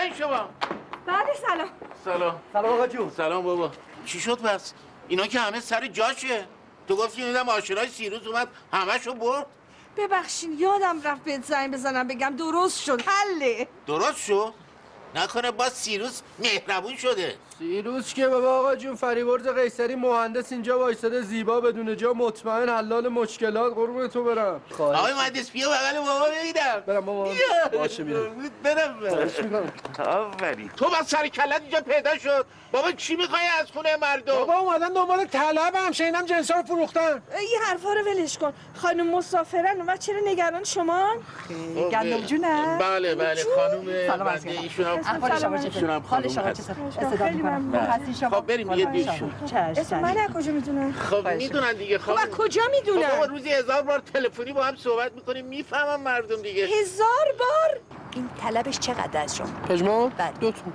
کجایی شما؟ بله سلام. سلام. سلام آقا جون. سلام بابا. چی شد پس؟ اینا که همه سر جاشه. تو گفتی میدم آشنای سیروس اومد همشو برد. ببخشین یادم رفت بهت زنگ بزنم بگم درست شد حله. درست شد؟ نکنه با سیروس مهربون شده. سیروس که بابا آقا جون فریبرز قیصری مهندس اینجا وایساده زیبا بدون جا مطمئن حلال مشکلات قربون تو برم. آقای مهندس بیا بغل بابا بگیرم. برم بابا. باشه میرم. برم. آفرین. تو با سر کلت اینجا پیدا شد. بابا چی میخوای از خونه مردم؟ بابا اومدن دنبال طلبم شنیدم جنسا رو فروختن. این حرفا رو ولش کن. خانم مسافرن و چرا نگران شما؟ گندم جونم. بله بله خانم سلام بنده ایشون هم حال شما چطور؟ خیلی ممنون. خب بریم یه دیشون. اسم من از کجا میدونن؟ خب میدونن دیگه خب از کجا میدونن؟ بابا روزی 1000 بار تلفنی با هم صحبت میکنیم میفهمم مردم دیگه. 1000 بار؟ این طلبش چقدر از شما؟ پژمان؟ بله. 2 تا.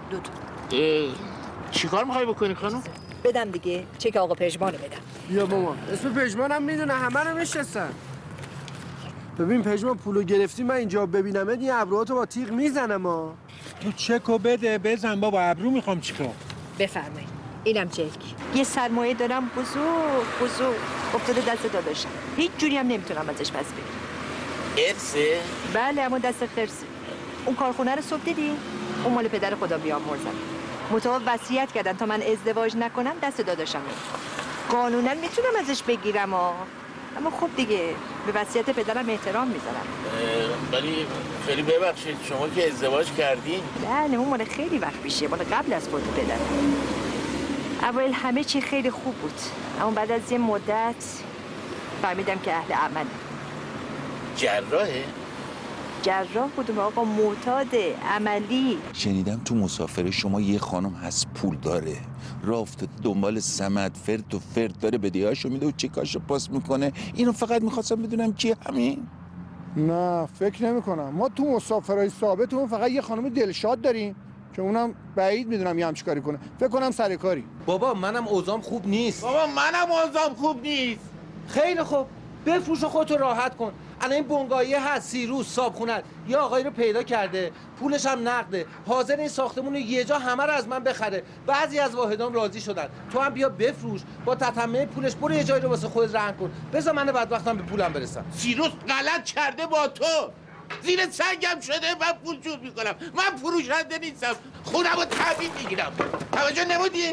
چیکار میخوای بکنی خانم؟ بدم دیگه. چک آقا پژمانو بدم. بیا مامان. اسم پژمانم میدونه همه رو میشناسن. ببین پژمان پولو گرفتی من اینجا ببینمت این ابروهاتو با تیغ میزنم ها. تو چکو بده بزن بابا ابرو میخوام چیکار. بفرمایید. اینم چک. یه سرمایه دارم بزرگ افتاده دست داداشم. هیچ جوری هم نمیتونم ازش پس بگیرم. ارسه؟ بله اما دست خرسی. اون کارخونه رو صبح دیدی؟ اون مال پدر خدا بیامرزم. متأ وصیت کردن تا من ازدواج نکنم دست داداشم. قانونا میتونم ازش بگیرم اما خب دیگه به وصیت پدرم احترام میذارم. ولی خیلی ببخشید شما که ازدواج کردین؟ بله اون مال خیلی وقت پیشه، مال قبل از فوت پدرم. اول همه چی خیلی خوب بود اما بعد از یه مدت فهمیدم که اهل عمله. جراحه؟ جراح بودم آقا، معتاد عملی. شنیدم تو مسافر شما یه خانم هست پول داره راه افتاده دنبال سمت فرد و فرد داره بدیهاشو میده و چکاشو پاس میکنه. اینو فقط میخواستم بدونم کی همین. نه فکر نمی کنم. ما تو مسافرهای ثابتمون فقط یه خانم دلشاد داریم که اونم بعید میدونم یه همچی کاری کنه. فکر کنم سرکاری. بابا منم اوضاعم خوب نیست. بابا منم اوضاعم خوب نیست. خیلی خوب بفروش و خودتو راحت کن. الان این بنگاهیه هست سیروس صابخونه یه آقایی رو پیدا کرده پولش هم نقده حاضر این ساختمون رو یه جا همه رو از من بخره. بعضی از واحدام راضی شدن. تو هم بیا بفروش با تتمه پولش برو یه جایی رو واسه خودت رهن کن. بذار من بدبختم به پولم برسم. سیروس غلط کرده با تو. زیر سنگم شده من پول جور میکنم. من فروشنده نیستم. خودم رو تحویل میگیرم. توجه نمودی؟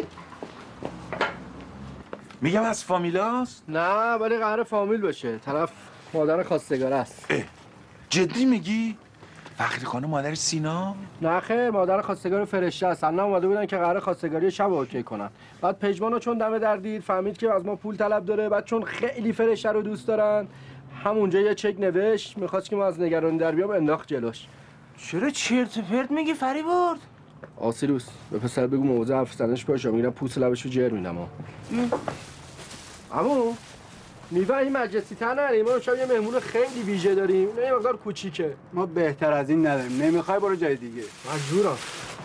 میگم از فامیلاست؟ نه ولی قرار فامیل باشه. طرف مادر خواستگار است. جدی میگی؟ فخری خانم مادر سینا؟ نه خیر مادر خواستگار فرشته است. الان اومده بودن که قرار خواستگاری شب اوکی کنن. بعد پژمانو چون دم در دید فهمید که از ما پول طلب داره. بعد چون خیلی فرشته رو دوست دارن همونجا یه چک نوشت میخواست که ما از نگرانی در بیام انداخت جلوش. چرا چرت و پرت میگی فریبرز؟ آسیروس به پسر بگو موضوع حرف زدنش باشه میگیرم پوست لبشو جر میدم عمو میوه این مجلسی تر نریم. ما امشب یه مهمون خیلی ویژه داریم. نه یه مقدار کوچیکه. ما بهتر از این نداریم. نمیخوای برو جای دیگه. مجبورم.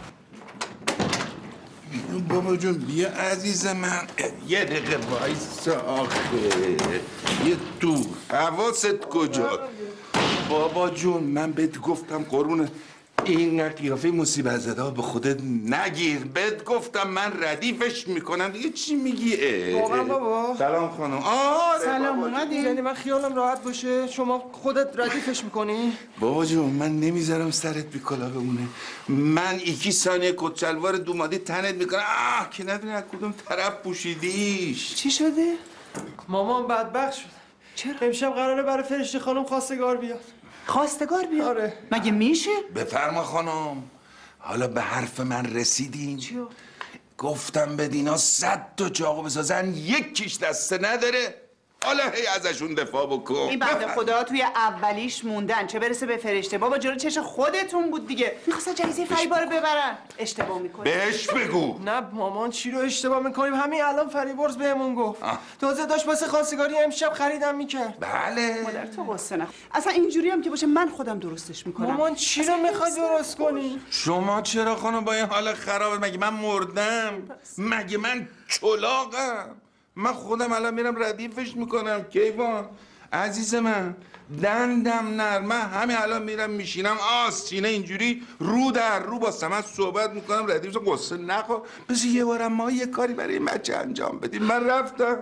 بابا جون بیا عزیز من یه دقیقه وایسا آخه یه تو حواست کجا بابا جون من بهت گفتم قربونه این قیافه مصیبت زده به خودت نگیر. بهت گفتم من ردیفش میکنم دیگه چی میگی؟ واقعا بابا سلام خانم. آره سلام اومدی؟ یعنی من خیالم راحت باشه شما خودت ردیفش میکنی؟ بابا جون من نمیذارم سرت بی کلاه بمونه. من یکی ثانیه کچلوار دومادی تنت میکنم که ندونی از کدوم طرف پوشیدیش. چی شده؟ مامان بدبخت شد. چرا؟ امشب قراره برای فرشته خانم خواستگار بیاد. خواستگار بیاد؟ آره. مگه میشه؟ بفرما خانم. حالا به حرف من رسیدین؟ چیو؟ گفتم به دینا 100 تا چاقو بسازن یکیش دسته نداره. حالا هی ازشون دفاع بکن. این بنده خدا توی اولیش موندن چه برسه به فرشته. بابا جلو چش خودتون بود دیگه. می‌خواستن جایزه فریبا رو ببرن. اشتباه می‌کنی. بهش بگو. نه مامان چی رو اشتباه میکنیم؟ همین الان فریبرز بهمون گفت. تازه داشت واسه خواستگاری امشب خریدم میکرد. بله. مادر تو قصه نخور. اصلا اینجوری هم که باشه من خودم درستش میکنم. مامان چی رو میخوای درست کنی؟ شما چرا خانم با این حال خرابه؟ مگه من مردم؟ مگه من چلاقم؟ من خودم الان میرم ردیفش میکنم کیوان. عزیز من دندم نرمه همین الان میرم میشینم آستینه اینجوری رو در رو با سمت صحبت میکنم. ردیف قصه نخور، بذار یه بارم ما یه کاری برای این بچه انجام بدیم. من رفتم.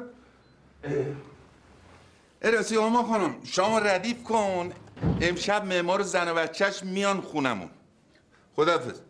راستی هما خانم شما ردیف کن، امشب معمار و زن و بچهش میان خونمون. خداحافظ.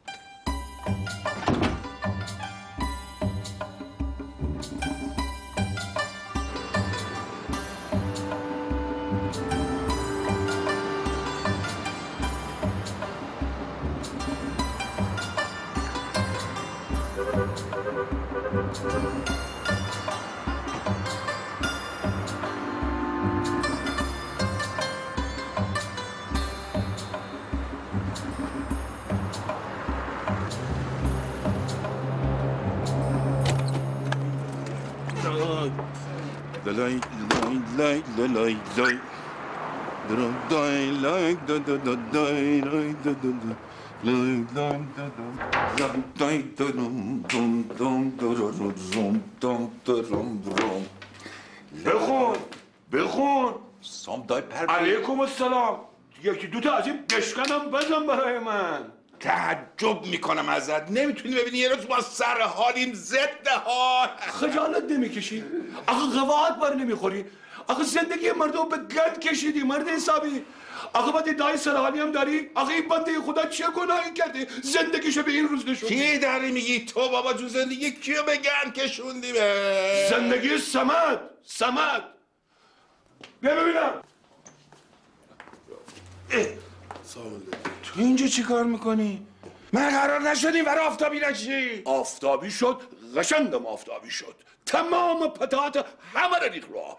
بخون سامدای پر علیکم السلام. یکی دوتا از این بشکنم بزن برای من. تعجب میکنم ازت، نمیتونی ببینی یه روز با سر حالیم ضد حال. خجالت نمیکشی؟ آخه قواعد بر نمیخوری؟ آخه زندگی مردم به گند کشیدی مرد حسابی. آخه باید ادعای سرحالی هم داری؟ آخه این بنده خدا چه گناهی کرده زندگیشو به این روز نشوندی؟ کی داری میگی تو بابا جون؟ زندگی کیو به گند کشوندی به؟ زندگی سمد بیا ببینم. تو اینجا چی کار میکنی؟ من قرار نشدیم برای آفتابی نشی؟ آفتابی شد، قشنگم آفتابی شد، تمام پتات همه را ریخ راه.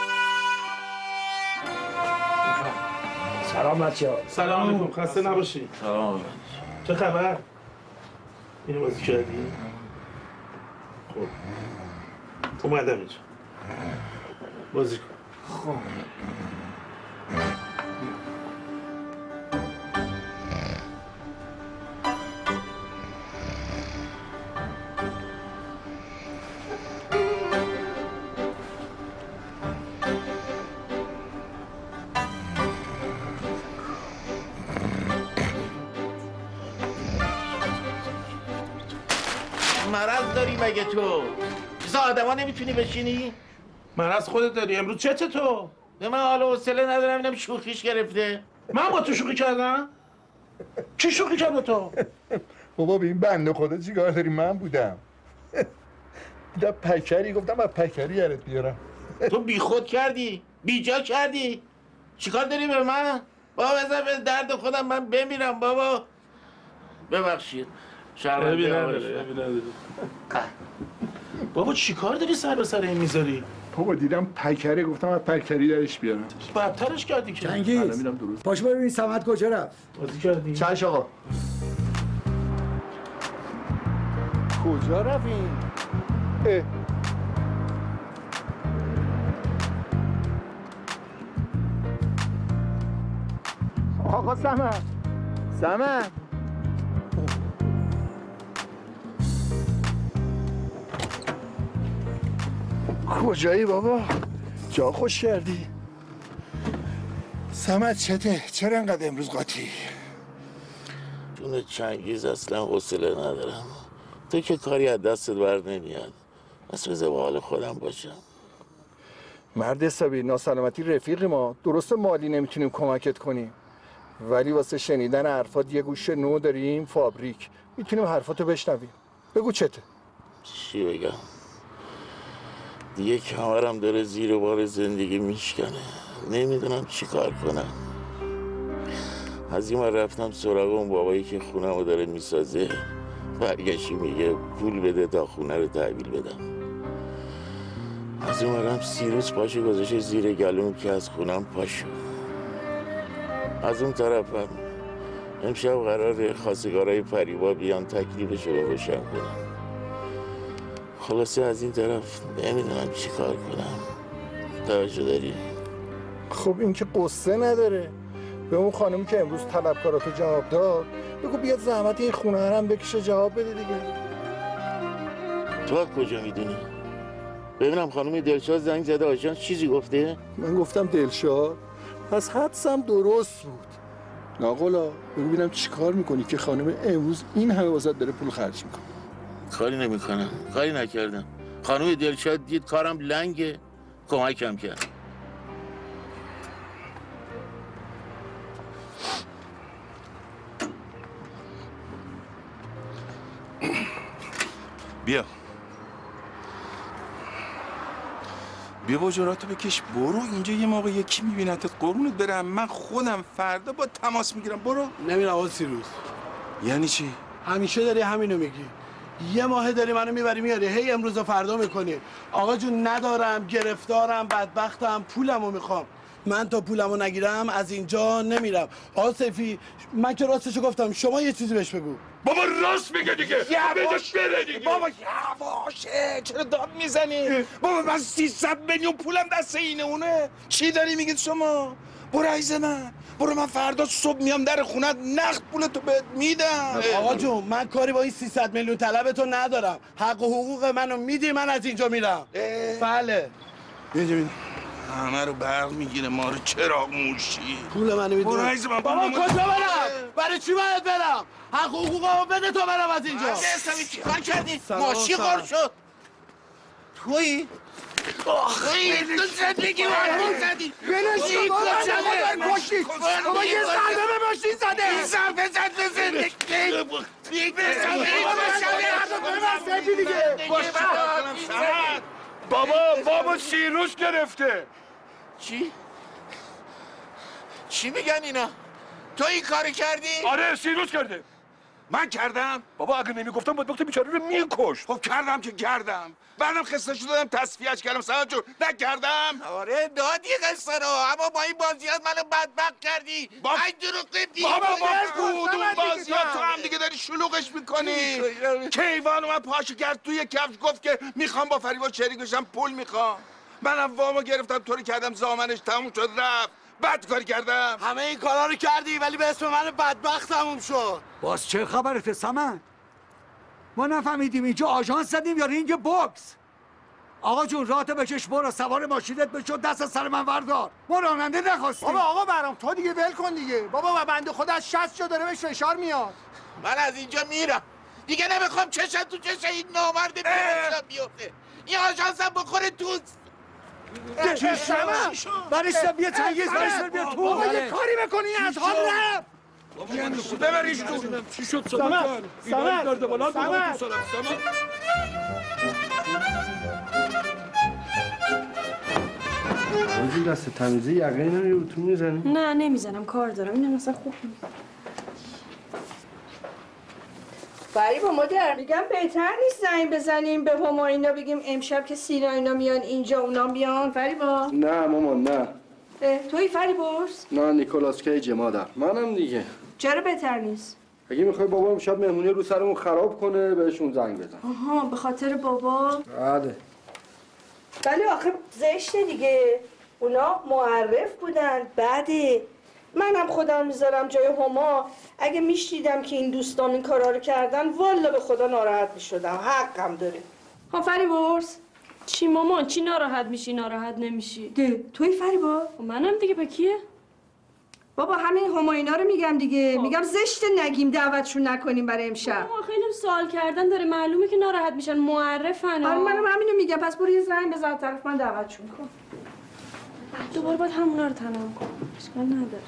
سلام بچه‌ها. سلام علیکم، خسته نباشی. سلام. چه خبر؟ اینو بازی کردی؟ خب اومدم اینجا بازی کن. خب مرض داری مگه تو؟ مثل آدما نمیتونی بشینی؟ مرض خودت داری. امروز چته تو؟ به من حال و حوصله ندارم، اینم شوخیش گرفته. من با تو شوخی کردم؟ کی شوخی کرد با تو؟ بابا به این بنده خدا چیکار داری؟ من بودم. دیدم پکری گفتم من پکری یارت بیارم. تو بیخود کردی؟ بیجا کردی؟ چیکار داری به من؟ بابا بذار به درد خودم من بمیرم بابا. ببخشید. بابا چیکار داری سر به سر این میذاری؟ بابا دیدم پکری گفتم من پکری درش بیارم. بدترش کردی که. چنگیز پاشو ببین سمت کجا رفت. بازی کردی؟ چش آقا. کجا رفتین؟ آقا سمت کجایی بابا؟ جا خوش کردی. سمت چته؟ چرا انقدر امروز قاطی؟ جون چنگیز اصلا حوصله ندارم. تو که کاری از دستت بر نمیاد. بس بذار با حال خودم باشم. مرد حسابی ناسلامتی رفیق ما، درست مالی نمیتونیم کمکت کنیم، ولی واسه شنیدن حرفات یه گوش نو داریم فابریک، میتونیم حرفاتو بشنویم. بگو چته؟ چی بگم؟ دیگه کمرم داره زیر بار زندگی میشکنه. نمیدونم چی کار کنم. از این من رفتم سراغ اون بابایی که خونمو داره میسازه. برگشتی میگه پول بده تا خونه رو تحویل بدم. از اون مرم سیروس پاشو گذاشته زیر گلوم که از خونم پاشو. از اون طرفم امشب قراره خواستگارای پریبا بیان تکلیفشو رو روشن کنم. خلاصه از این طرف نمیدونم چی کار کنم. توجه داری؟ خب این که قصه نداره. به اون خانمی که امروز طلبکاراتو جواب داد بگو بیاد زحمت این خونه هم بکشه جواب بده دیگه. تو از کجا میدونی؟ ببینم خانم دلشاد زنگ زده آژانس چیزی گفته؟ من گفتم دلشاد؟ پس حدسم درست بود. ناقلا ببینم چی کار میکنی که خانم امروز این همه واسط داره پول خرج میکنه. کاری نمیکنم، کاری نکردم. خانم دلشاد دید کارم لنگه، کمکم کرد. بیا وجراتو بکش برو. اینجا یه موقع یکی میبینتت قربونت برم. من خودم فردا با تماس میگیرم. برو. نمیرم آقا سیروس. یعنی چی؟ همیشه داری همینو میگی. یه ماه داری منو میبری میاری هی امروز و فردا میکنی. آقا جون ندارم، گرفتارم، بدبختم، پولمو میخوام. من تا پولمو نگیرم از اینجا نمیرم. آقا سیفی من که راستشو گفتم، شما یه چیزی بهش بگو. بابا راست میگه دیگه. بهش بره دیگه. بابا یواشه، چرا داد میزنی؟ بابا من 300 میلیون پولم دست اینه اونه. چی داری میگید شما؟ برو عیز من، برو. من فردا صبح میام در خونت نقد پولتو بهت میدم. آقا جون من کاری با این 300 میلیون طلبتو ندارم. حق و حقوق منو میدی، من از اینجا میرم. بله. ببین همه رو برق میگیره ما رو. چراغ موشی پول منو میدی. برو عیز من. بابا کجا برم؟ برای چی باید برم؟ حق و حقوقمو بده تا برم از اینجا. چی کار کردی؟ ماشی خور شد. تویی؟ آخه تو زندگی من زدی. بلشی بابا نمادر کشتی. بابا یه ضربه به ماشین زده. این ضربه زد به زندگی. بابا سیروس گرفته. چی میگن اینا؟ تو این کاری کردی؟ آره سیروس کرده. من کردم؟ بابا اگه نمیگفتم باید وقت بیچاره رو میکشت. خب کردم که کردم. بعدم خستش دادم تصفیهش کردم. سلام جون نکردم؟ آره دادی قصه رو، اما با این بازیات منو بدبخت کردی. ای دروغ گفتی. بابا کدوم بازیات تو هم دیگه داری شلوغش میکنی. کیوان اومد پاشو کرد توی کفش گفت که میخوام با فریبا شریک بشم، پول میخوام. منم وامو گرفتم طوری کردم زامنش تموم شد رفت. بد کاری کردم. همه این کارا رو کردی ولی به اسم من بدبخت تموم شد. باز چه خبرته سمن؟ ما نفهمیدیم اینجا آژانس زدیم یا رینگ بوکس. آقا جون راه بکش برو، سوار ماشینت بشو، دست از سر من وردار. ما راننده نخواستیم. بابا آقا برام تو دیگه ول کن دیگه. بابا بنده خدا از 60 جا داره بهش فشار میاد. من از اینجا میرم دیگه، نمیخوام چشم تو چشم این نامرد بیفته. این آژانسم بخوره توز. برشتم بیا چنگیز، برشتم بیا تو. بابا یه کاری بکنی از حال رفت. ببریش تو. چی شد سمن روزی دست تمیزی یقین رو تو میزنی؟ نه نمیزنم، کار دارم. اینم مثلا خوب فریبا مادر میگم بهتر نیست زنگ بزنیم به هما اینا بگیم امشب که سینا اینا میان اینجا اونا بیان. فریبا نه مامان نه. توی فریباس؟ نه نیکولاس کیج مادر. منم دیگه. چرا بهتر نیست؟ اگه میخوای بابا امشب مهمونی رو سرمون خراب کنه بهشون زنگ بزن. آها به خاطر بابا؟ بله. ولی آخه زشته دیگه. اونا معرف بودن. بعده منم خودم میذارم جای هما. اگه میشنیدم که این دوستان این کارا رو کردن والا به خدا ناراحت میشدم. حقم داره. ها فریبرز چی مامان؟ چی ناراحت میشی ناراحت نمیشی؟ توی فریبا؟ منم دیگه. به کیه؟ بابا همین هما اینا رو میگم دیگه. میگم زشته نگیم دعوتشون نکنیم برای امشب. بابا خیلی سوال کردن داره، معلومه که ناراحت میشن، معرفن. آره منم همینو میگم. پس برو یه زنگ بزن طرف من دعوتشون کن. دوباره باید همونا رو تنم کن. اشکال نداره.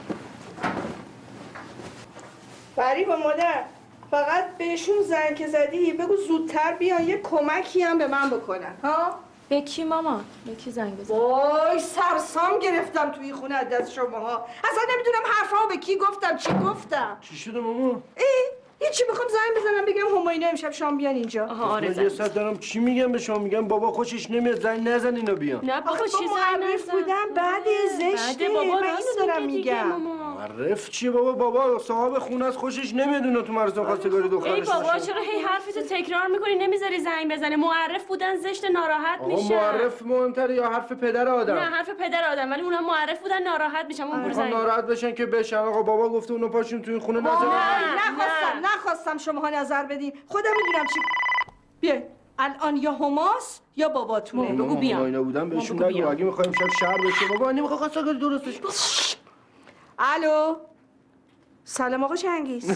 فریبا مادر فقط بهشون زنگ که زدی بگو زودتر بیان یه کمکی هم به من بکنن. ها؟ به کی مامان؟ به کی زنگ بزن؟ وای سرسام گرفتم توی خونه از دست شماها. اصلا نمیدونم حرفامو به کی گفتم چی گفتم. چی شده مامان؟ هیچی میخوام زنگ بزنم بگم هماینا امشب شام بیان اینجا. آها آره یه ساعت دارم چی میگم به شما؟ میگم بابا خوشش نمیاد زنگ نزن اینا بیان. نه بابا چی معرف بودم بعد زشته. بابا من اینو دارم میگم. معرف چیه بابا صاحب خونه از خوشش نمیاد اونا تو مراسم خواستگاری دخترش. ای بابا چرا هی حرفتو تکرار میکنی نمیذاری زنگ بزنه؟ معرف بودن زشت ناراحت میشن. معرف مهمتره یا حرف پدر آدم؟ نه حرف پدر آدم، ولی اونها معرف بودن ناراحت میشن. اون برو زنگ ناراحت بشن که بشن. آقا بابا گفته اونا پاشون توی خونه نظر. نخواستم شماها نظر بدین. خودم میدونم چی. بیا الان یا هماس یا باباتونه. بگو بیام. اینا بودن بهشون نگو اگه میخوایم شب شهر بشه. بابا نمیخواد خاصا درستش. الو. سلام آقا چنگیز.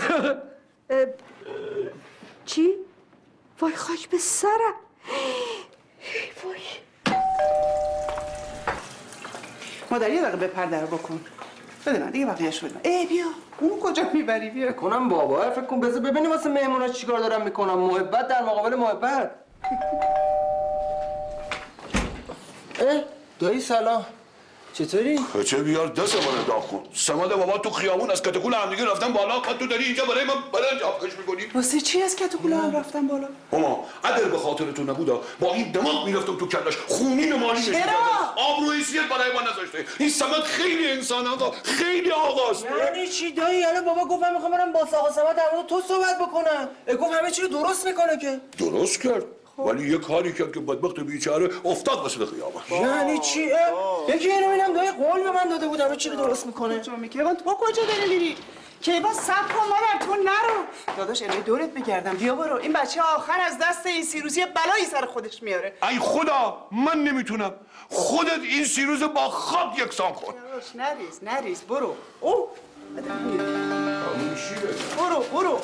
چی؟ وای خاک به سرم. وای. مادر یه دقیقه بپر در بکن. بده من دیگه بقیه‌اش بدم. بیا. اونو کجا میبری؟ بیا. کنم بابا فکر کن بذار ببینیم واسه مهمونا چیکار دارم میکنم. محبت در مقابل محبت. دایی سلام. چطوری؟ چه بیار دست من داغ کن. سماد بابا تو خیابون از کتکول همدیگه رفتن بالا. تو داری اینجا برای من جابکش میکنی؟ واسه چی از کتکول هم رفتن بالا؟ ماما اگر به خاطرتون نبودا با این دماغ میرفتم تو کلش خونین مالی چرا؟ آبروی سیت برای ما نذاشته. این سماد خیلی انسان آقا، خیلی آقاست. یعنی چی دایی؟ الان بابا گفت من میخوام برم با آقا سماد در مورد تو صحبت بکنم. گفت همه چی رو درست میکنه که. درست کرد. ولی یه کاری کرد که بدبخت بیچاره افتاد وسط خیابان. یعنی چی؟ یکی اینو ببینم دایی قول به من داده بود همه چی رو درست میکنه. کجا میگه؟ تو کجا داری میری؟ کیوان صبر کن مادر، تو نرو. داداش الهی دورت بگردم. بیا برو. این بچه آخر از دست این سیروزی بلایی سر خودش میاره. ای خدا من نمیتونم. خودت این سیروز با خاک یکسان کن. نریز برو. او برو.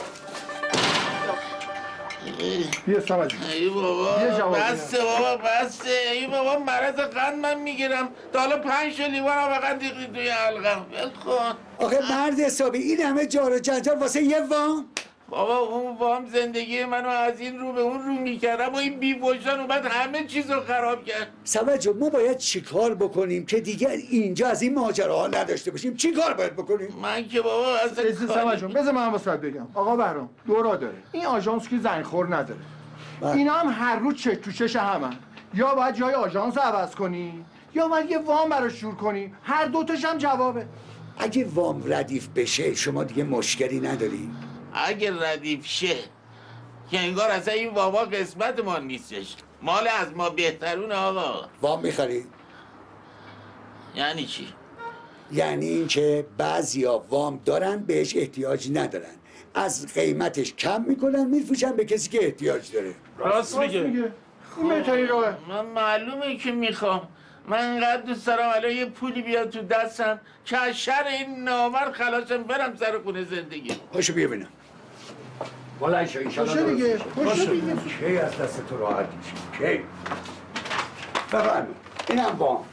بیا سمجی. ای بابا بسته بابا بسته. ای بابا مرض قند من میگیرم. تا حالا 5 لیوان آب قند ریختی توی حلقم. ول کن. آخه مرد حسابی این همه جار و جنجال واسه یه وام؟ بابا اون وام زندگی منو از این رو به اون رو میکردم و این بی‌وجدان اومد همه چیز رو خراب کرد. سمد جون ما باید چیکار بکنیم که دیگه اینجا از این ماجراها نداشته باشیم؟ چیکار باید بکنیم؟ من که بابا اصلا سمد جون بذار من واسه بگم. آقا بهرام دورا داره. این آژانس که زنگخور نداره. اینا هم هر روز چش تو چش همن. یا باید جای آژانس عوض کنی یا باید یه وام براش جور کنی. هر دوتاش هم جوابه. اگه وام ردیف بشه شما دیگه مشکلی نداری؟ اگه ردیف شه که انگار اصلا این واما قسمت ما نیستش، مال از ما بهترون. آقا وام میخری؟ یعنی چی؟ یعنی اینکه بعضیا وام دارن بهش احتیاج ندارن، از قیمتش کم میکنن میفروشن به کسی که احتیاج داره. راست میگه. این بهترین راهه. من معلومه که میخوام. من انقدر دوست دارم الان یه پولی بیاد تو دستم که از شر این نامرد خلاصم برم سر خونه زندگی. پاشو بیا ببینم. بلند شو پاشو دیگه. پاشو دیگه. کی از دست تو راحت میشه؟ کی؟ بفرمایید. اینم وام.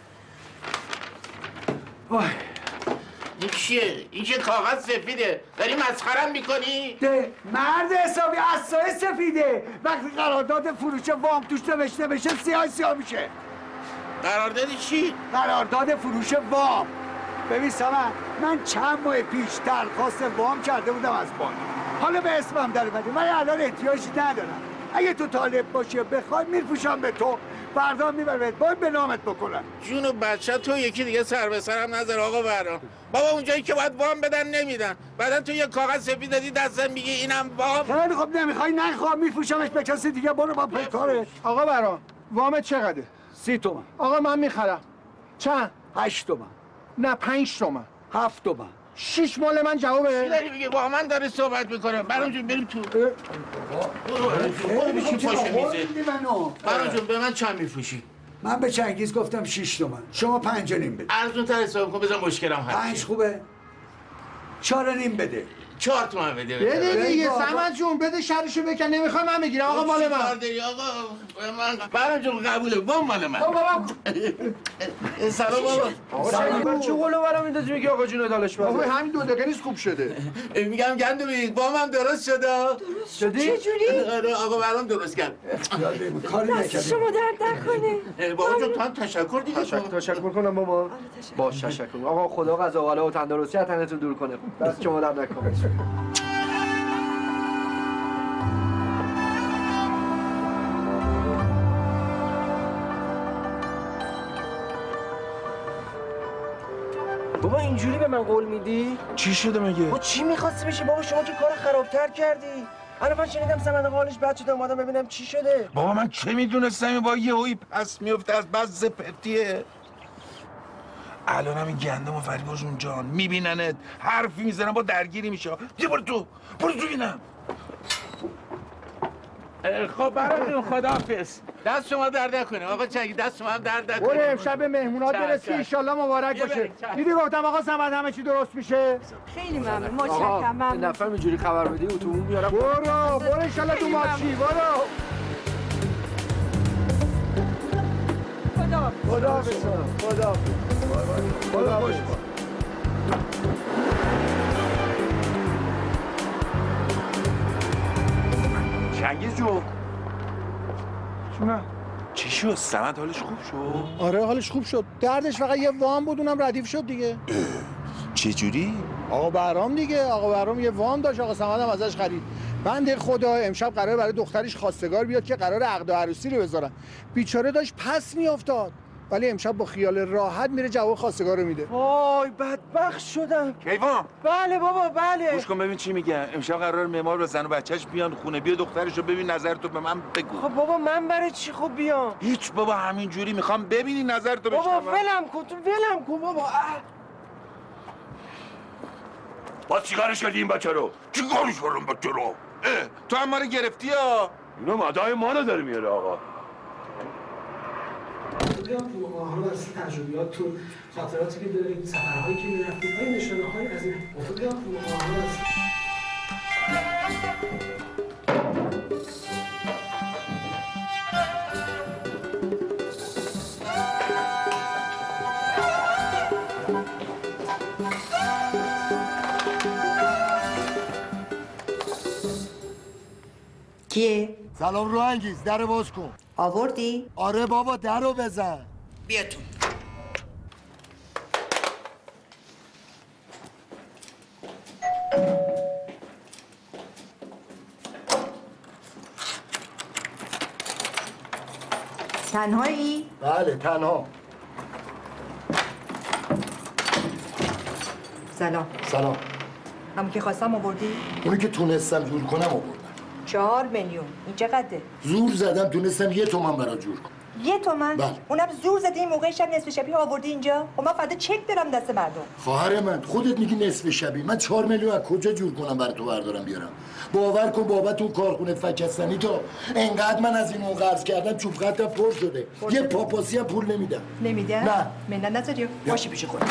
وای این چیه؟ این که کاغذ سفیده. داری مسخرم میکنی؟ ده مرد حسابی عصای سفیده. وقتی قرارداد فروش وام توش نوشته بشه سیاه میشه. قرارداد چی؟ قرارداد فروش وام. ببین سمن من چند ماه پیش درخواست وام کرده بودم از بانک. حالا به اسمم در اومده ولی الان احتیاجی ندارم. اگه تو طالب باشی بخوای میفروشم به تو، فردا میبرم باید به نامت بکنم. جونو بچه تو یکی دیگه سر به سرم نذار آقا بهرام. بابا اونجایی که باید وام بدن نمیدن، بعدا تو یه کاغذ سفید دادی دستم میگی اینم وام. خیلی خب نمیخوای نخواه میفروشمش به کسی دیگه. برو با پیکارت. آقا بهرام وامت چقدره؟ 30 تومن. آقا من میخرم. چند؟ 8 تومن. نه 5 تومن. 7 تومن. 6 مال من جوابه. چی داری میگه؟ با من داره صحبت میکنه. برام جون بریم تو. برو بشین پاشو میزه. برام جون به من چند میفروشی؟ من به چنگیز گفتم 6 تومن. شما 5.5 بده. ارزون تر حساب کن بذار مشکلم حل. 5 خوبه؟ 4.5 بده. 4 تومن بده. بده دیگه سمد جون بده شرشو بکن. نمیخوای من بگیرم آقا مال من. داری آقا من برام جون قبوله وام مال من. بابا سلام بابا. سلام. چه قولو برام میندازی میگی آقا جون دالش بابا همین 2 دقیقه نیست خوب شده. میگم گندو بگید وامم درست شده. درست شد چجوری؟ آره آقا برام درست کرد. کاری نکردی. شما درد نکنه. بابا جون تو هم تشکر دیگه. تشکر کنم بابا. باش تشکر. آقا خدا قضا و و تندرستی از تنتون دور کنه. دست شما درد نکنه. بابا اینجوری به من قول میدی؟ چی شده مگه؟ با چی میخواستی بشی بابا؟ شما که کار خرابتر کردی. الان من شنیدم سمن قالش بد شده اومدم ببینم چی شده. بابا من چه میدونستم با یه هوی پس میفته از بس زپرتیه. الان هم این گندم و فریبا جون جان میبیننت حرفی میزنن با درگیری میشه. برو تو اینم. خب براتون خداحافظ. دست شما درد نکنه آقا چنگی، دست شما هم درد نکنه. برو امشب مهمونات برسی انشالله مبارک باشه. دیدی گفتم آقا صمد همه چی درست میشه. خیلی ممنون، متشکرم. ممنون. این دفعه اینجوری خبر بدی اتوبوس میارم. برو انشالله تو ماشی برو. خدا خوش باش. چنگیز جون چونه؟ چی شد؟ سمد حالش خوب شد؟ آره حالش خوب شد. دردش فقط یه وام بود اونم ردیف شد دیگه. چه جوری؟ آقا بهرام دیگه. آقا بهرام یه وام داشت، آقا صمد هم ازش خرید. بنده خدا امشب قراره برای دخترش خواستگار بیاد که قراره عقد و عروسی رو بذارن. بیچاره داشت پس میافتاد. ولی امشب با خیال راحت میره جواب خواستگار رو میده. وای بدبخت شدم. کیوان بله بابا بله. گوش کن ببین چی میگن. امشب قرار معمار و زن و بچهش بیان خونه. بیا دخترشو ببین، نظرتو به من بگو. خب بابا من برای چی خب بیام؟ هیچ بابا، همین جوری میخوام ببینی نظرتو بشنوم. بابا ولم کن تو، ولم کن بابا. باز چیکارش کردی این بچه رو؟ چیکارش کردم بچه رو؟ تو هم ما رو گرفتی ها؟ اینا مدای ما رو داره میاره آقا. بیام تو مقاهره از تجربیات تو خاطراتی که داریم، سفرهایی که می‌رفتیم، های نشانه‌های از این بیام تو مقاهره از کیه؟ سلام رو انگیز، در باز کن. آوردی؟ آره بابا در رو بزن. بیا تو. تنهایی؟ بله تنها. سلام. سلام. همون که خواستم آوردی؟ اونی که تونستم جور کنم آوردم. 4 میلیون. این چقدره؟ زور زدم تونستم 1 تومن برات جور کنم. 1 تومن؟ بله. اونم زور زدی این موقع شب نصف شبی آوردی اینجا؟ خب من فردا چک دارم دست مردم. خواهر من خودت میگی نصف شبی، من 4 میلیون از کجا جور کنم برای تو بردارم بیارم؟ باور کن بابت اون کارخونه فکستنی تو انقدر من از این اون قرض کردم چوب خطم پر شده. یه پاپاسی هم پول نمیدم. نمیده؟ نه. منن نذاری؟ باشی پیش خودت.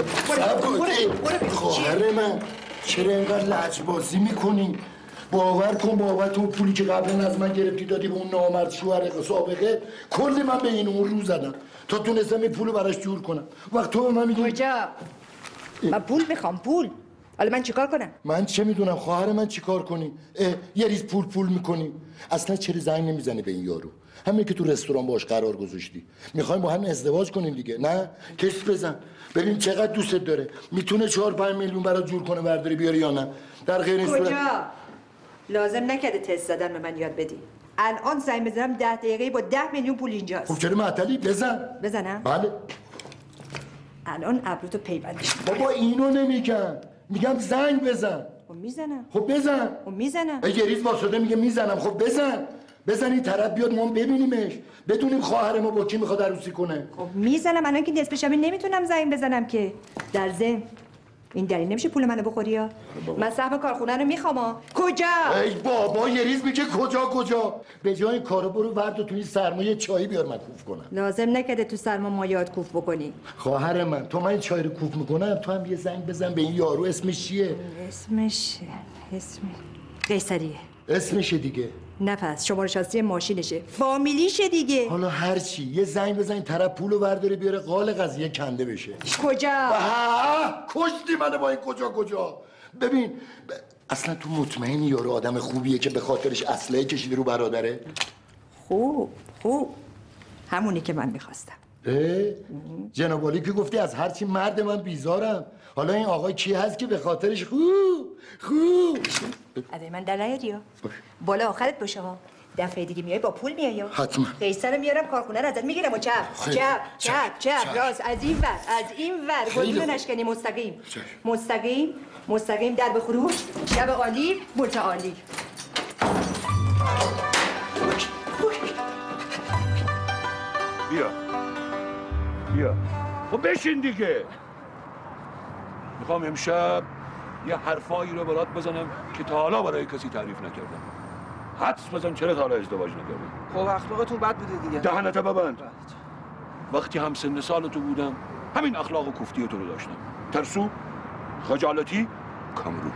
خواهر من چرا اینقدر لجبازی میکنی؟ باور کن بابت اون پولی که قبلا از من گرفتی دادی به اون نامرد شوهر سابقه، کلی من به این اون رو زدم تا تونستم این پولو براش جور کنم. وقت تو به من میگی کجا؟ من پول میخوام، پول. حالا من چیکار کنم؟ من چه میدونم خواهر من چیکار کنی؟ یه ریز پول میکنی. اصلا چرا زنگ نمیزنی به این یارو؟ همین که تو رستوران باش قرار گذاشتی. میخوایم با هم ازدواج کنیم دیگه. نه کش بزن ببین چقدر دوستت داره. میتونه 4-5 میلیون برات جور کنه برداری بیاری یا نه؟ در غیر این صورت کجا؟ لازم نکرده تست زدن به من یاد بدی. الان زنگ بزنم 10 دقیقه با 10 میلیون پول اینجاست. خب چرا معطلی؟ بزنم. بله. الان ابروتو پیوندش. بابا اینو نمیگم، میگم زنگ بزن. خب میزنم. خب بزن. خب میزنم. یه ریز واسطه میگه میزنم. خب بزن این طرف بیاد ما ببینیمش، بدونیم خواهر ما با کی میخواد عروسی کنه. خب میزنم. الان که نصف شبی نمیتونم زنگ بزنم که. در ضمن این دلیل نمیشه پول منو بخوری ها. من سهم کارخونه رو میخوام. کجا؟ ای بابا یه ریز میگه کجا؟ به جای کارو برو ورد تو این سرمایه چایی بیار من کوف کنم. لازم نکرده تو سرما مایات کوف بکنی. خواهر من تو من این چای رو کوف میکنم، تو هم یه زنگ بزن به این یارو. اسمش چیه؟ اسمش قیصریه. اسمشه دیگه. نفس شماره شاسی ماشینشه، فامیلیشه دیگه. حالا هر چی یه زنگ بزن این طرف پولو برداره بیاره قال قضیه کنده بشه. کجا؟ کشتی منو با این کجا. ببین اصلا تو مطمئنی یارو آدم خوبیه که به خاطرش اسلحه کشیده رو برادره؟ خوب همونی که من میخواستم. جناب عالی که گفتی از هرچی مرد من بیزارم. حالا این آقای کی هست که به خاطرش خوب ادای من در نیاری ها. بالا آخرت باشه ها. دفعه دیگه میای با پول میای ها. حتما. قیصر میارم کارخونه رو ازت میگیرم و چپ راست از این ور گلدون اشکنی مستقیم در به خروج. شب عالی متعالی. بیا خب بشین دیگه. میخوام امشب یه حرفایی رو برات بزنم که تا حالا برای کسی تعریف نکردم. حدس بزن چرا تا حالا ازدواج نکردی؟ خب اخلاقتون بد بوده دیگه. دهنت ببند. وقتی هم سن سال تو بودم همین اخلاق و کوفتی تو رو داشتم. ترسو، خجالتی، کامرو.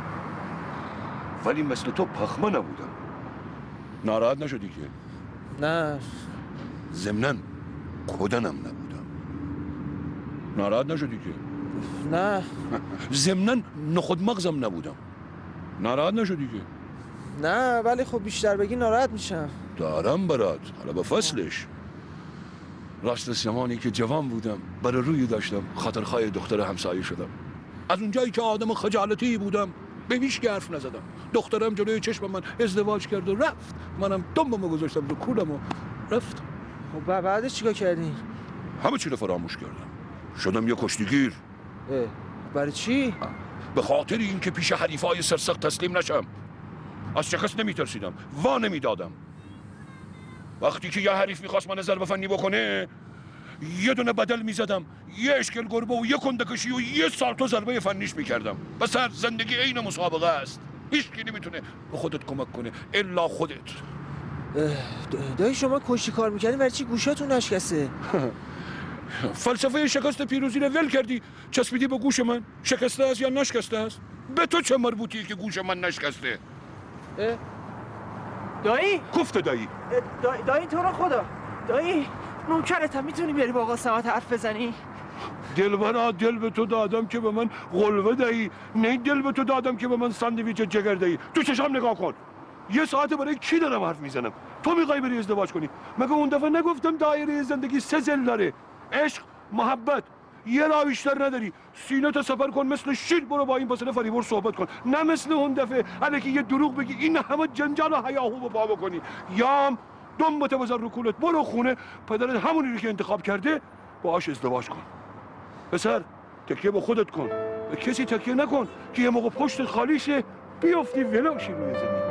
ولی مثل تو پخمه نبودم. ناراحت نشدی که؟ نه. ضمناً کدنم نبودم. ناراحت نشدی که؟ نه. ضمناً نخود مغزم نبودم. ناراحت نشدی که؟ نه ولی خب بیشتر بگی ناراحت میشم. دارم برات، حالا به فصلش. راست زمانی که جوان بودم برای روی داشتم خاطرخواه دختر همسایه شدم. از اونجایی که آدم خجالتی بودم به هیچ حرف نزدم. دخترم جلوی چشم من ازدواج کرد و رفت. منم دمبمو گذاشتم رو کولم و رفت. خب بعدش چیکار کردی؟ همه چی رو فراموش کردم. شدم یه کشتیگیر. برای چی؟ به خاطر اینکه پیش حریفای سرسخت تسلیم نشم. از شکست نمیترسیدم، وا نمیدادم. وقتی که یه حریف میخواست من ضربه فنی بکنه یه دونه بدل میزدم، یه اشکل گربه و یه کندکشی و یه سالتو ضربه فنیش میکردم. بسر زندگی عین مسابقه است. هیچ کی نمیتونه به خودت کمک کنه الا خودت. دایی شما کشتی کار میکردین برای چی گوشاتون نشکسته؟ فلسفه شکست پیروزی رو ول کردی، چسبیدی به گوش من. شکسته است یا نشکسته است؟ به تو چه مربوطی که گوش من نشکسته؟ دایی؟ گفته دایی. دایی تو رو خدا. دایی نوکرتم، میتونی بیاری با آقا سمت حرف بزنی؟ دلبرا دل به تو دادم که به من قلوه دهی، نه دل به تو دادم که به من ساندویچ جگر دهی. تو چشام نگاه کن. یه ساعت برای کی دارم حرف میزنم؟ تو میخوای بری ازدواج کنی؟ مگه اون دفعه نگفتم دایره زندگی 3 ضلع داره؟ عشق، محبت. یه راه بیشتر نداری. سینه تا سفر کن، مثل شیر برو با این پسر فریبور صحبت کن، نه مثل اون دفعه الکی یه دروغ بگی این همه جنجال و هیاهو به پا بکنی. یام دنبته بذار رو کولت، برو خونه. پدرت همونی رو که انتخاب کرده باهاش ازدواج کن. پسر تکیه به خودت کن، به کسی تکیه نکن که یه موقع پشت خالی شه بیافتی ولاشی روی زمین.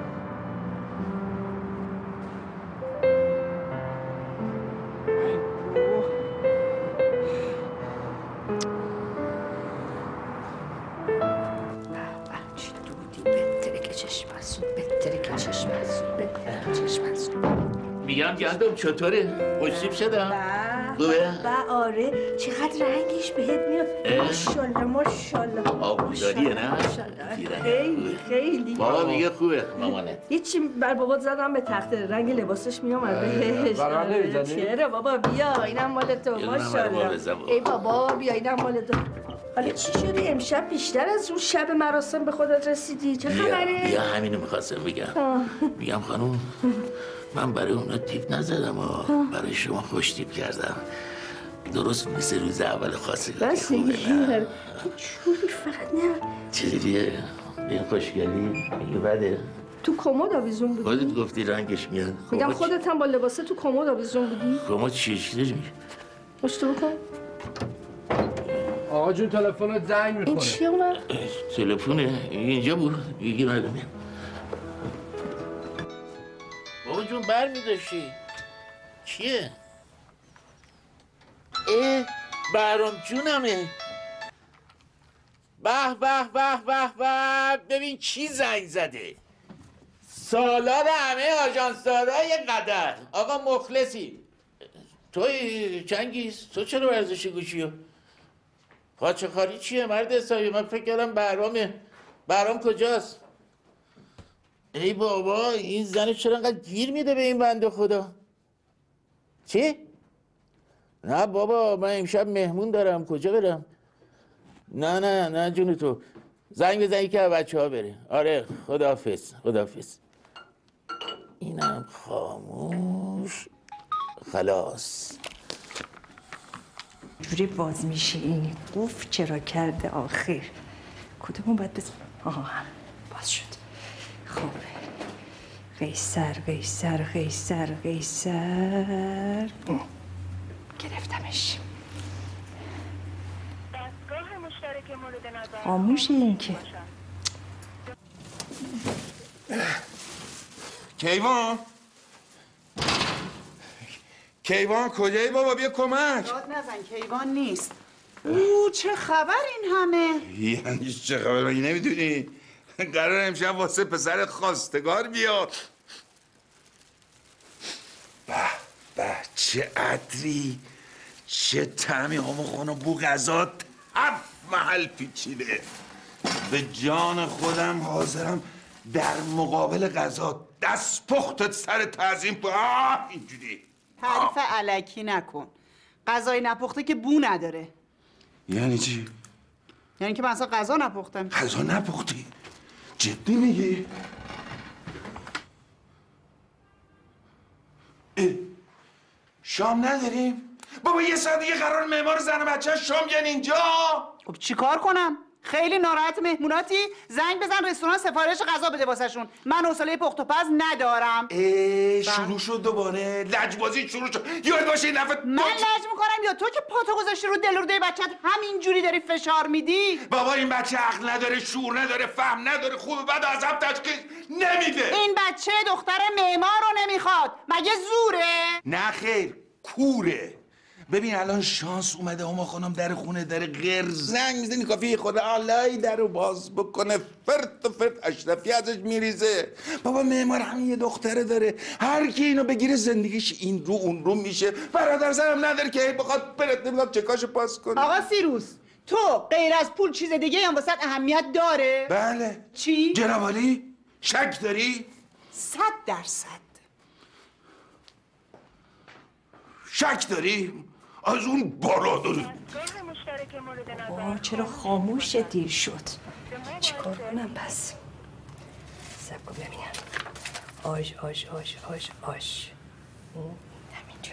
میگم گندم چطوره؟ خوشتیب شدم؟ خوبه؟ آره چقدر رنگش بهت میاد. ماشاءالله ماشاءالله. آبوداریه نه؟ خیلی خیلی. بابا میگه خوبه مامانه. هیچی بر بابات زدم به تخته، رنگ لباسش میامد بهش. برام نمیزنی؟ چرا بابا بیا اینم مال تو ماشاءالله. ای بابا بیا اینم مال تو. حالا چی شده امشب بیشتر از اون شب مراسم به خودت رسیدی؟ چه خبره؟ بیا همینو میخواستم بگم. میگم خانوم من برای اونا تیپ نزدم و برای شما خوش تیپ کردم. درست مثل روز اول خواستگاری. بس دیگه چوری فقط نه. چجوریه؟ این خوشگلی میگه بده؟ تو کمد آویزون بودی؟ خودت گفتی رنگش میاد. میگم خودت هم با لباسه تو کمد آویزون بودی؟ کمد چیش داری؟ مشتو بکن. آقا جون تلفنت زنگ میکنه. این چیه اونم؟ تلفونه اینجا بود. میگی مردم بابا جون بر میداشتی چیه؟ بهرام جونمه. به به به به به ببین کی زنگ زده. سالار همه آژانسدارای قدر آقا مخلصی. توی چنگیز تو چرا ورزشی گوشی؟ پاچه خاری چیه مرد حسابی؟ من فکر کردم بهرامه. بهرام کجاست؟ ای بابا این زن چرا انقدر گیر میده به این بنده خدا؟ چی؟ نه بابا من امشب مهمون دارم کجا برم؟ نه جون تو زنگ بزنی که بچه ها بره. آره خداحافظ خداحافظ. اینم خاموش خلاص. جوری باز میشه این قفل چرا کرده آخر؟ کدومون باید بزن؟ آها باز شد. خب قیصر قیصر قیصر قیصر گرفتمش. دستگاه مشترک مورد نظر خاموشه این که. کیوان کجایی بابا بیا کمک. داد نزن کیوان نیست. او چه خبر این همه؟ یعنی چه خبر مگه نمیدونی؟ قرار امشب واسه پسر خواستگار بیاد. به چه عطری، چه طعمی. آقا خانم بو غذا 7 محل پیچیده. به جان خودم حاضرم در مقابل غذا دست پختت سر تعظیم اینجوری. تعریف علکی نکن. غذای نپخته که بو نداره. یعنی چی؟ یعنی که من اصلا غذا نپختم. غذا نپختی؟ جدی میگی؟ شام نداریم؟ بابا یه ساعت دیگه قرار معمار زن و بچه شام بیان اینجا. خب چیکار کنم؟ خیلی ناراحت مهموناتی؟ زنگ بزن رستوران سفارش غذا بده واسهشون. من حوصله پخت و پز ندارم. شروع شد دوباره. لجبازی شروع شد. یاد باشه این دفعه من لج میکنم یا تو که پاتو گذاشتی رو دل و روده بچت همینجوری داری فشار میدی؟ بابا این بچه عقل نداره، شعور نداره، فهم نداره، خوبه بعد از هم تشخیص نمیده. این بچه دختر معمار رو نمیخواد. مگه زوره؟ نه خیر، کوره. ببین الان شانس اومده هما خانم در خونه داره غیر زنگ میزنی کافی خدا علای در رو باز بکنه فرت و فرت اشرفی ازش میریزه. بابا معمار همین یه دختره داره، هر کی اینو بگیره زندگیش این رو اون رو میشه. برادر زنم نداره که بخواد برات نمیدونم چکاشو پاس کنه. آقا سیروس تو غیر از پول چیز دیگه هم واسه اهمیت داره؟ بله. چی؟ جناب عالی شک داری؟ 100%. شک داری؟ از اون بالا داری. چرا خاموشه؟ دیر شد. چیکار کنم پس؟ سب کن ببینم. آش همینجا.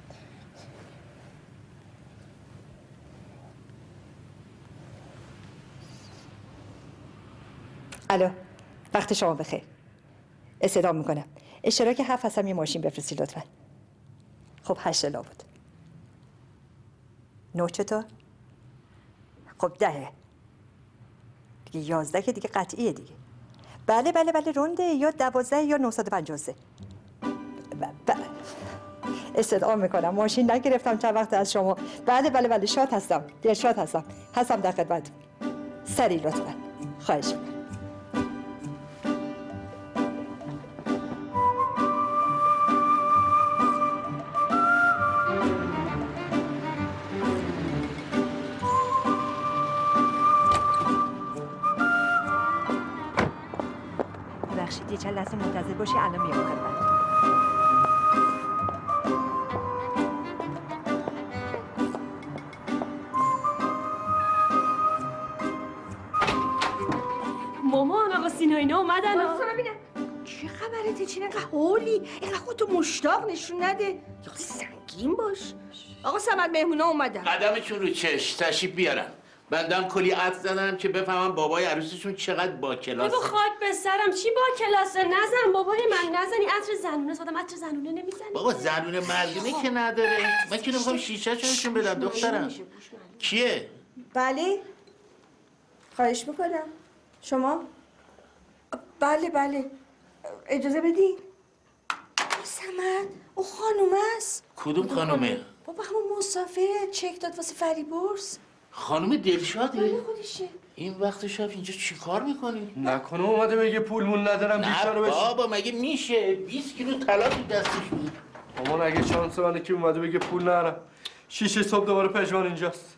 الو، وقت شما بخیر. استدام میکنم اشتراک 7 هستم یه ماشین بفرستی لطفا. خب 8 لا بود. 9 چطور؟ خب 10 دیگه. 11 که دیگه قطعیه دیگه. بله رونده. یا 12 یا 953. بله استدعا میکنم ماشین نگرفتم چند وقت از شما. بله شاد هستم، دلشاد هستم در خدمت. سریع لطفا خواهش میکنم. یه چند لحظه منتظر باشی الان میام خدمت. مامان آقا سینا اینا اومدن. ببینم چه خبرته؟ چی اینقدر هولی؟ اینقدر خودتو مشتاق نشون نده. یه سنگین باش. آقا صمد مهمونا اومدن. قدمشون رو چش تشریف بیارن. بندم کلی عطر زدم که بفهمم بابای عروسشون چقدر با کلاسه. بابا خاک به سرم چی با کلاسه؟ نزن بابای من نزنی. عطر زنونه زدم. عطر زنونه نمیزنی. بابا زنونه مردونه که نداره. من که نمیخوام شیشه چونشون بدم دخترم. کیه؟ بله خواهش میکنم. شما؟ بله اجازه بدین. سمن او خانومه است. کدوم خانومه؟ بابا همون مسافر چک داد واسه فریبرز. خانم دلشاده؟ بله خودشه. این وقت شب اینجا چی کار میکنی؟ نکنه اومده بگه پولمون ندارم بیچاره بشه. بابا مگه میشه 20 کیلو طلا تو دستش بود. مامان اگه شانس منه که اومده بگه پول ندارم 6 صبح دوباره پژمان اینجاست.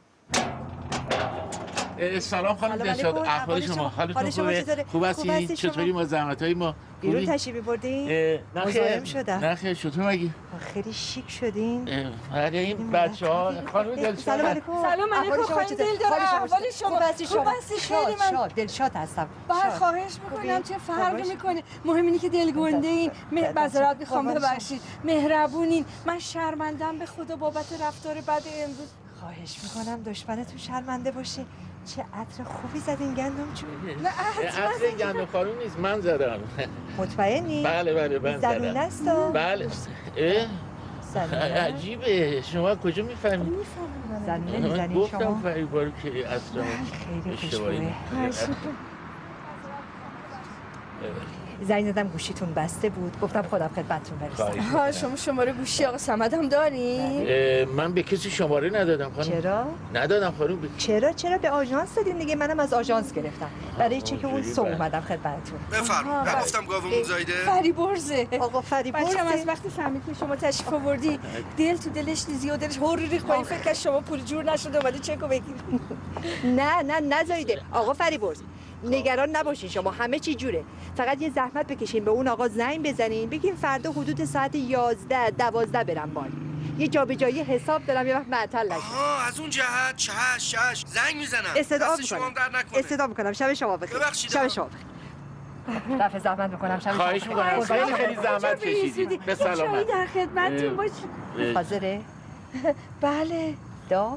سلام خانم دلشاد، احوال شما؟ حالتون خوبه؟ خوب هستی؟ چطوری ما زحمت‌های ما؟ بیرون تشریف بردین؟ مزاحم شدم. نه خیر چطور مگی؟ خیلی شیک شدین. برای این بچه‌ها خانم دلشاد. سلام علیکم خانم دلدار. احوال شما؟ خوب هستی شما؟ شاد دلشاد هستم. خواهش میکنم چه فرقی میکنه؟ مهم اینه که دلگنده این. معذرت میخوام ببخشید. مهربونین. من شرمندم به خدا بابت رفتار بد امروز. خواهش میکنم دشمنتون شرمنده باشه. چه عطر خوبی زدین گندم جون. نه عطر گندم خانوم نیست من زدم. مطمئنی؟ بله من زدم. زنونه است ها؟ بله. عجیبه شما کجا میفهمید؟ زنونه میزنین شما؟ گفتم فریبارو که عطرم خیلی خوشبوه. زنگ زدم گوشیتون بسته بود، گفتم خودم خدمتتون برسم. ها شما شماره گوشی آقا صمد هم دارین؟ من به کسی شماره ندادم خانم. چرا؟ ندادم خانم. چرا به آژانس دادین دیگه؟ منم از آژانس گرفتم. برای چک اون سو اومدم خدمتتون. بفرمایید. نگفتم گاومون زایده؟ فریبرزه. آقا فریبرزه. بچه‌م از وقتی فهمید که شما تشریف آوردی دل تو دلش ریزی و دلش هوری خواهی فکر که شما پول جور نشده اومده چکو بگیری. نه نزایده. آقا فریبرز نگران نباشین شما، همه چی جوره. فقط یه زحمت بکشین به اون آقا زنگ بزنین بگین فردا حدود ساعت 11 12 برم بال. یه جابجایی حساب دارم یه وقت معطل نشم. از اون جهت چش زنگ میزنم. استدعا میکنم. شب شما بخیر. شب شما بخیر. رفع زحمت میکنم. شب خواهش میکنم. خیلی زحمت کشیدید. به سلامت. در خدمتتون باشید. حاضره؟ بله. داغ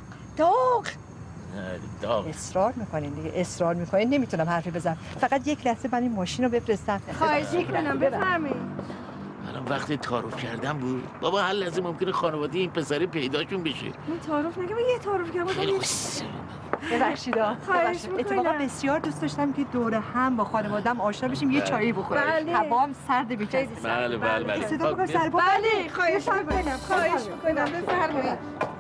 اصرار میکنین دیگه، اصرار میکنین. نمیتونم حرفی بزنم. فقط یک لحظه من این ماشین رو بفرستم. خواهش میکنم بفرمایید. الان وقتی تعارف کردم بود بابا، هر لحظه ممکنه خانواده این پسر پیداشون بشه. من تعارف نگم، یه تعارف کردم. ببخشید. اتفاقا بسیار دوست داشتم که دور هم با خانواده‌ام آشنا بشیم، یه چایی بخوریم. هوام سرد بی‌کسی. بله. صدا بکنم سر بله خواهش میکنم بفرمایید.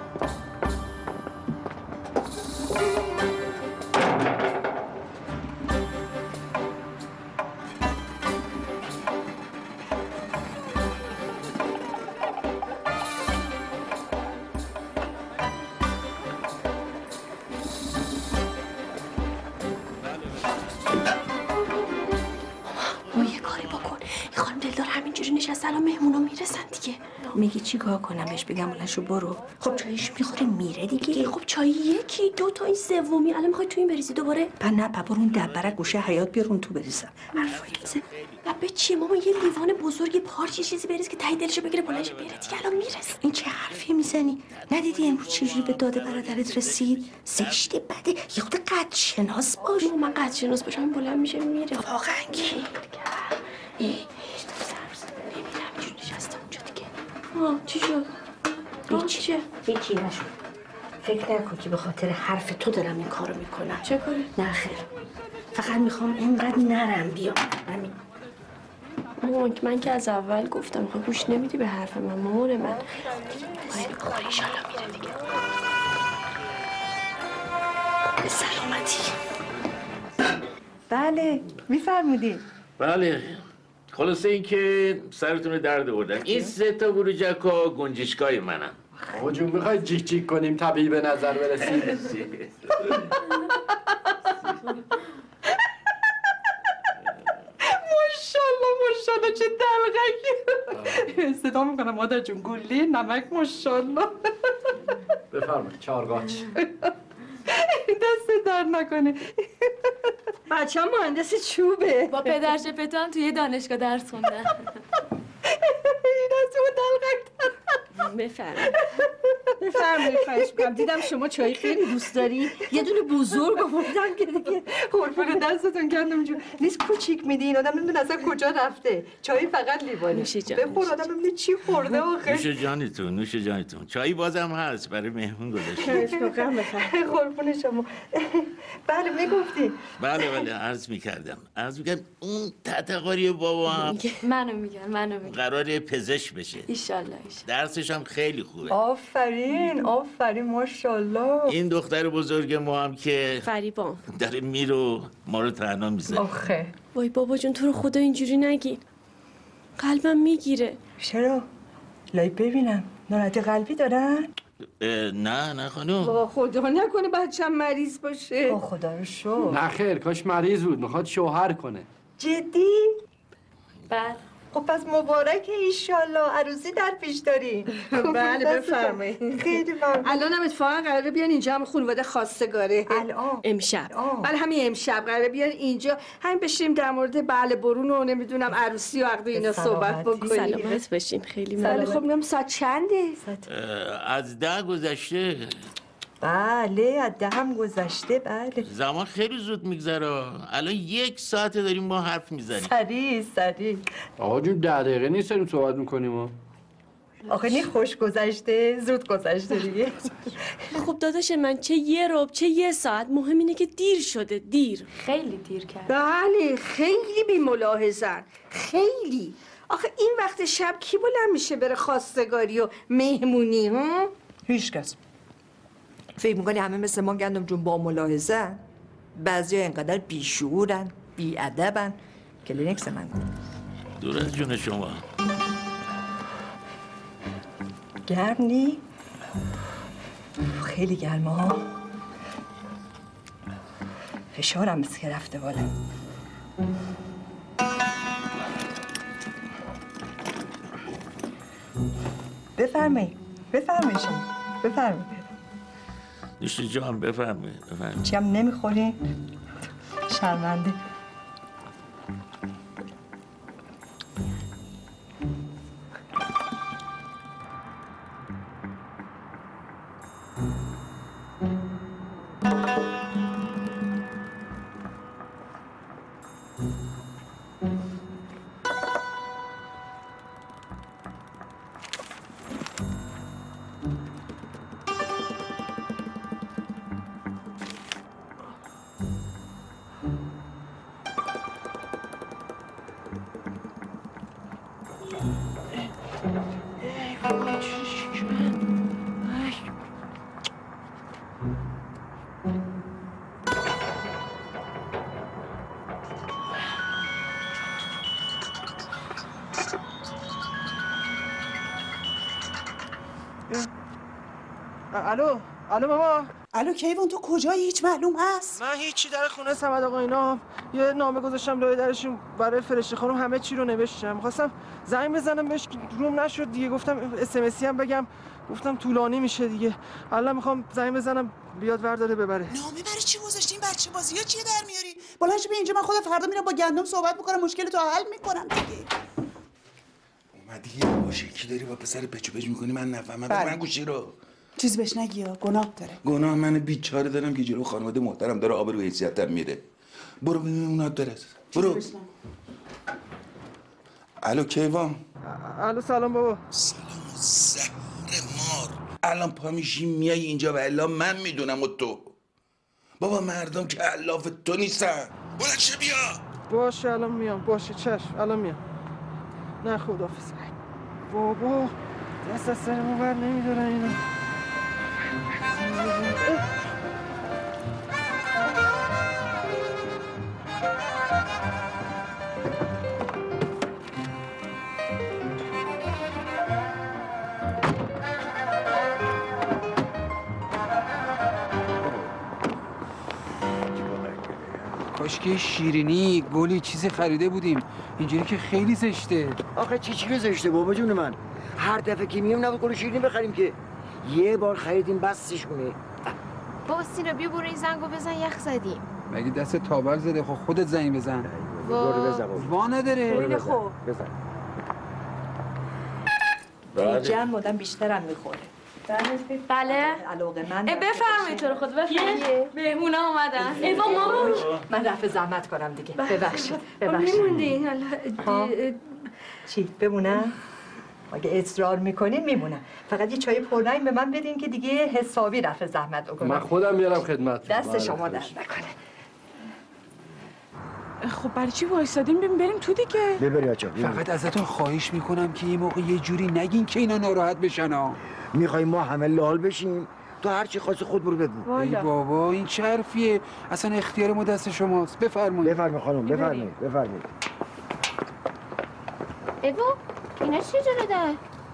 نشسته الان مهمونا میرسن دیگه. میگی چی کار کنم بهش بگم بلنشو برو؟ خب چایش میخوره میره دیگه. خب چای یکی دو تا این سومی الان میخوای تو این بریزی دوباره؟ نه بابا اون دبرک گوشه حیات بیارون تو بریزم. حرفای به چی ماما؟ یه لیوان بزرگ پارچه چیزی بریز که تای دلشو بگیره بلنش بره دیگه. الان میرسه. این چه حرفی میزنی؟ ندیدی امروز چجوری به داده برادرت رسید؟ زشته بده. یه خود قد شناس باش. من قد شناس باشم بلند میشه میره. واقعا کی؟ چی شد؟ هیچی نشد. فکر نکن که به خاطر حرف تو دارم این کارو میکنم. چه کاری؟ نه خیر. فقط میخوام اینقدر نرم بیام. همین. مامان من که از اول گفتم خب گوش نمیدی به حرف من مامان من. کاری انشالله میره دیگه. به سلامتی. بله میفرمودی. بله خلاصه این که سرتون درد آوردن. این 3 تا گروجکا گنجشکای منن. آقا جون میخوای جیک جیک کنیم طبیعی به نظر برسیم؟ ماشاءالله چه دلغکی. صدا میکنم مادر جون گلی نمک ماشاءالله. بفرمایید چارگاچ. دست در نکنه. بچه هم مهندس چوبه. با پدر شپتان توی دانشگاه درس خوندن. این از اون دلغک. بفرمایید خواهش میکنم. دیدم شما چای خیلی دوست داری. یه دونه بزرگ آوردم که دیگه قربون دستتون کردم جون. نیست کوچیک میدین آدم نمیدونه اصلا کجا رفته. چای فقط لیوانه. بخور آدم نمیدونه چی خورده آخه. نوش جانتون. چایی بازم هست برای مهمون گذاشتیم. قربون شما. بله میگفتی. بله عرض میکردم اون تتقاری بابا هم منو میگن قراره پزشک بشه. ایشالله. درسش هم خیلی خوبه. آفرین ماشاءالله. این دختر بزرگ ما هم که فریبا داره میرو ما رو تنها میذاره. آخه وای بابا جون تو رو خدا اینجوری نگین. قلبم میگیره. چرا؟ لای ببینم ناراحتی قلبی دارن؟ نه خانم. با خدا نکنه بچه‌م مریض باشه. با خدا رو شو. نه خیر کاش مریض بود میخواد شوهر کنه. جدی؟ بله. خب پس مبارکه ایشالله عروسی در پیش دارین. بله بفرمایید. خیلی ممنون. الان هم اتفاقا قراره بیان اینجا هم خانواده خواستگاره. الان امشب. بله همین امشب قراره بیان اینجا همین بشیم در مورد بله برون و نمیدونم عروسی و عقد اینا صحبت بکنیم. سلامت باشین. خیلی بله خب میگم ساعت چنده؟ از 10 گذشته. بله از 10 هم گذشته. بله زمان خیلی زود میگذره. الان 1 ساعته داریم ما حرف میزنیم. سریع آقا جون 10 دقیقه نیست داریم صحبت میکنیم. آخه نی خوش گذشته زود گذشته دیگه. خب داداش من چه یه ربع چه یه ساعت، مهم اینه که دیر شده. دیر خیلی دیر کرد. بله خیلی بی ملاحظن، خیلی. آخه این وقت شب کی بلند میشه بره خواستگاری و مهمونی ها؟ هیچ کس. فکر میکنی همه مثل ما گندم جون با ملاحظه؟ بعضی اینقدر بیشعورن، بیادبن. کلینکس من دور از جون شما. گرم نی؟ خیلی گرمه ها. فشارم بس که رفته بالا. بفرمایید شما بفرمایید. نوش جان بفرمایید. چی هم نمیخوری؟ شرمنده. الو ماما. الو کیوان تو کجایی؟ هیچ معلوم هست؟ من هیچی، در خونه صمد آقا اینا یه نامه گذاشتم لای درشون برای فرشته خانم، همه چی رو نوشتم. خواستم زنگ بزنم بهش، روم نشد دیگه. گفتم SMS هم بگم، گفتم طولانی میشه دیگه. الان میخوام زنگ بزنم بیاد ورداره ببره. نامه برای چی گذاشتین؟ بچه بازی‌ها چیه در میاری؟ بلند شو بیا اینجا، من خودم فردا میرم با گندم صحبت میکنم، مشکل تو حل میکنم دیگه. اومدی یه باشه کی داری با پسر پچو پچ میکنی؟ من نفهمم. من گوشی رو چیز بهش نگی ها، گناه داره. گناه من بیچاره دارم که جلو خانواده محترم داره آبرو و حیثیتم میره. برو ببین اونا داره. برو. الو کیوان. الو سلام بابا. سلام زهر مار. الان پا میشی میای اینجا و الا من میدونم و تو. بابا مردم که علاف تو نیستن. بلند شو بیا. باشه الان میام. باشه چشم الان میام. نه خداحافظ. بابا دست از سرمون بر نمیدارن اینا. کاشکی شیرینی گلی چیزی خریده بودیم، اینجوری که خیلی زشته. آخه چی زشته بابا جون من؟ هر دفعه که میام نباید گل شیرینی بخریم که. یه بار خریدیم بسش کنه. بابا سینا بیا برو این زنگو بزن، یخ زدیم. مگه دست تابر زده؟ خب خودت زنگ بزن. برو بزن. وا نداره. خیلی خوب. بزن. تو جمع مادم بیشترم میخوره. بله. علاقه من. بفرمایید تو رو خود بفرمایید. مهمونا اومدن. ایوا مامان. من رفع زحمت کنم دیگه. ببخشید. میموندین چی بمونم؟ اگه اصرار میکنین میمونم. فقط یه چای پررنگ به من بدین که دیگه حسابی رفع زحمت بکنم. من خودم میارم خدمت. دست شما درد نکنه. خب برای چی وایسادیم؟ بریم تو دیگه. ببری بچا. فقط ازتون خواهش میکنم که یه موقع یه جوری نگین که اینا ناراحت بشن ها. میخوای ما همه لال بشیم؟ تو هر چی خواستی خود برو بگو. ای بابا این چه حرفیه؟ اصلا اختیار ما دست شماست. بفرمایید. بفرمایید خانم بفرمایید. ایوا اینا چی جوری ده؟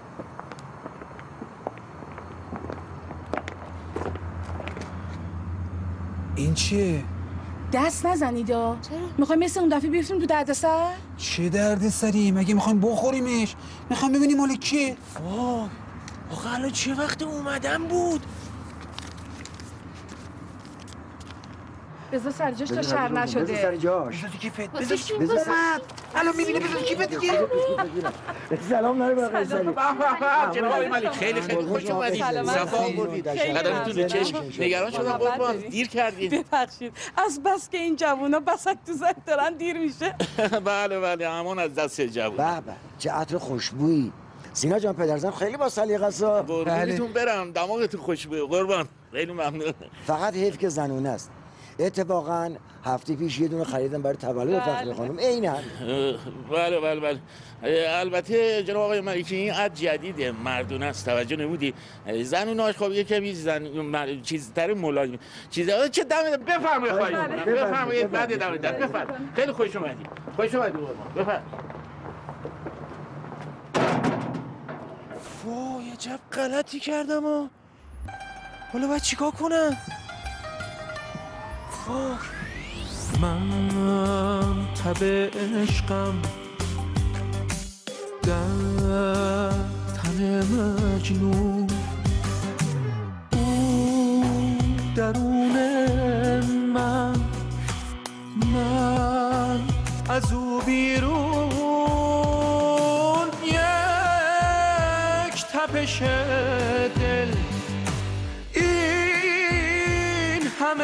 این چیه؟ دست نزنیدا. چرا؟ میخوای مثل اون دفعه بیفتیم تو دردسر؟ چه دردسری؟ مگه میخوایم بخوریمش؟ میخوام ببینیم مال کیه؟ وای آخه الان چه وقت اومدن بود؟ بذار سر جاش تا شر نشده. بذار سر جاش. بذار کیفت. بذار اومد. الان میبینی بذار کیفت دیگه. سلام نره برای سلام. جناب آقای ملک خیلی خوش اومدید. صفا آوردید. قدمتون چشم نگران شدم قربان دیر کردید. ببخشید. از بس که این جوونا بسک تو زد دارن دیر میشه. بله همون از دست جوون. بابا چه عطر خوشبویی. سینا جان پدرزن خیلی با سلیقه است. قربونتون برم، دماغتون خوشبوه قربان. خیلی ممنون. فقط حیف که زنونه است. اتفاقا هفته پیش یه دونه خریدم برای تولد فخری خانم عیناً. بله البته جناب آقای ملکی این عد جدیده، مردونه است، توجه نمودی؟ زنوناش خب یه کمی چیزتر ملایم چیزا. چه دم بفرمایید خواهش می‌کنم بفرمایید. بعد دم بفرمایید. خیلی خوش اومدید قربان. بفرمایید. وای عجب غلطی کردم ها. حالا باید چیکار کنم؟ من تب عشقم در تن مجنون، او درون من از او بیرون. یک تپش دل این همه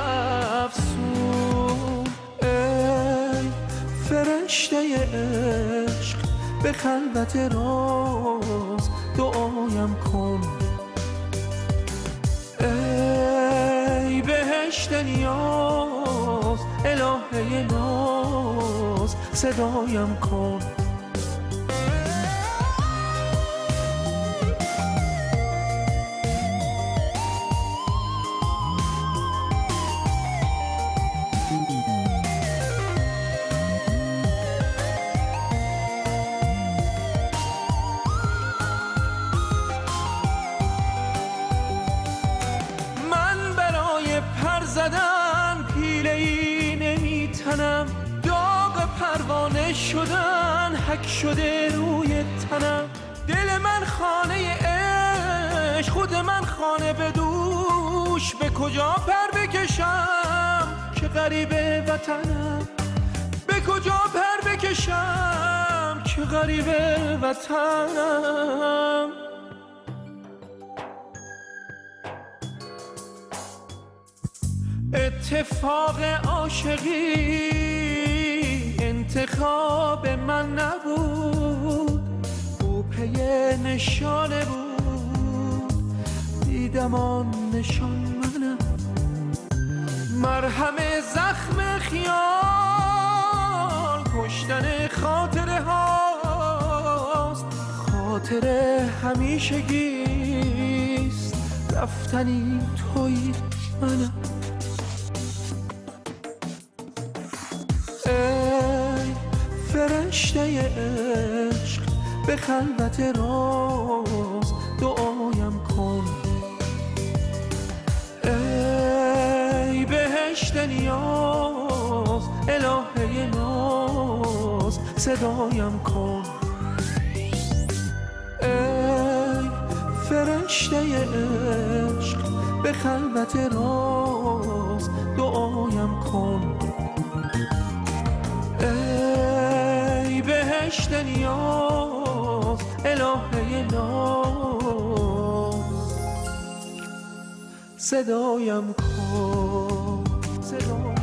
افسون. ای فرشته عشق به خلوت راز دعایم کن. ای بهشت نیاز الهه ناز صدایم کن. داغ پروانه شدن حک شده روی تنم. دل من خانه عشق، خود من خانه به دوش. به کجا پر بکشم که غریب وطنم؟ به کجا پر بکشم که غریب وطنم؟ اتفاق عاشقی انتخاب من نبود، او پی نشانه بود، دیدم آن نشان منم. مرهم زخم خیال کشتن خاطره هاست. خاطره همیشگیست، رفتنی توی منم. ای فرشته عشق به خلوت راز دعایم کن. ای بهشت نیاز الهه ناز صدایم کن. ای فرشته عشق به خلوت راز دعایم کن. ای بهشت نیاز الهه ناز صدایم کن.